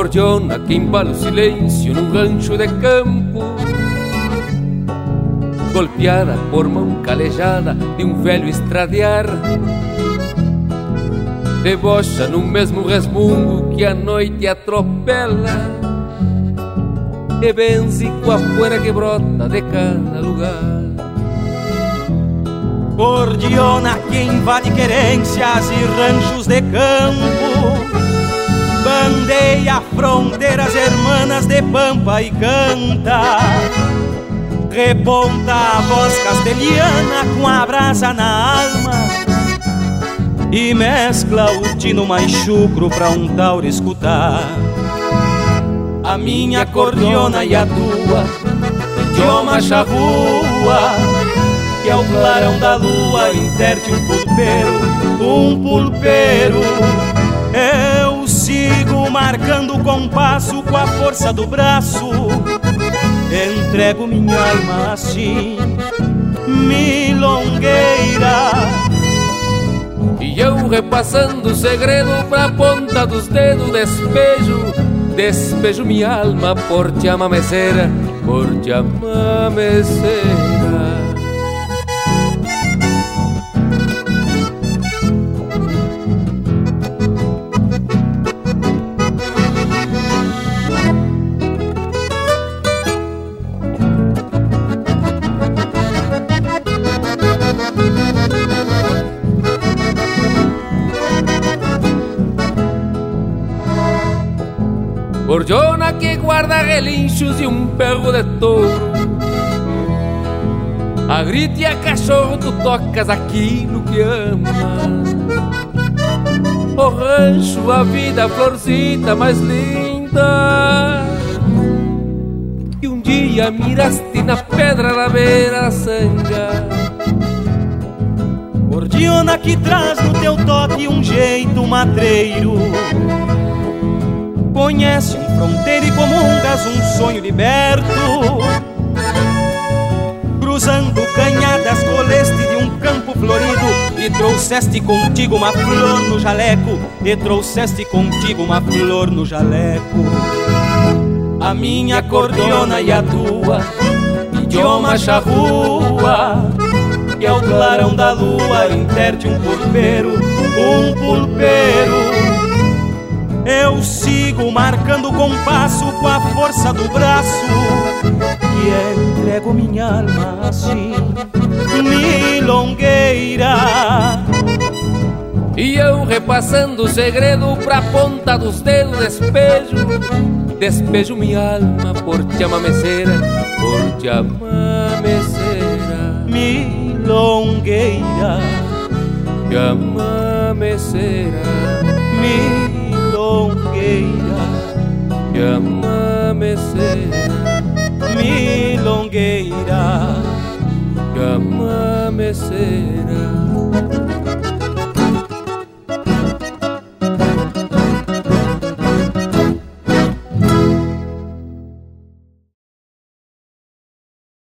gordiona que embala o silêncio num rancho de campo, golpeada por mão calejada de um velho estradear, debocha no mesmo resmungo que a noite atropela e benze com a poeira que brota de cada lugar. Gordiona que invade querências e ranchos de campo, bandeia fronteiras hermanas de pampa e canta, reponta a voz castelhana com a brasa na alma e mescla o tino mais chucro pra um tauro escutar. A minha acordeona e a tua, idioma charrua, que é o clarão da lua interte um pulpeiro. Eu sigo marcando o compasso com a força do braço, entrego minha alma assim, milongueira. E eu repassando o segredo pra ponta dos dedos, despejo minha alma por te amameceira, por te amameceira. Gordiona que guarda relinchos e um perro de touro, a grito e a cachorro tu tocas aquilo que amas. O rancho, a vida, a florcita mais linda que um dia miraste na pedra da beira da sanga. Gordiona que traz no teu toque um jeito matreiro, conhece um fronteiro e comungas um sonho liberto, cruzando canhadas coleste de um campo florido e trouxeste contigo uma flor no jaleco, A minha acordeona e a tua, idioma charrua, que é o clarão da lua interte um pulpeiro. Eu sigo marcando o compasso com a força do braço, e entrego minha alma assim, milongueira. E eu repassando o segredo pra ponta dos dedos, despejo minha alma por te amameceira, milongueira. Te amameceira, milongueira, te amameceira, milongueira, te amameceira.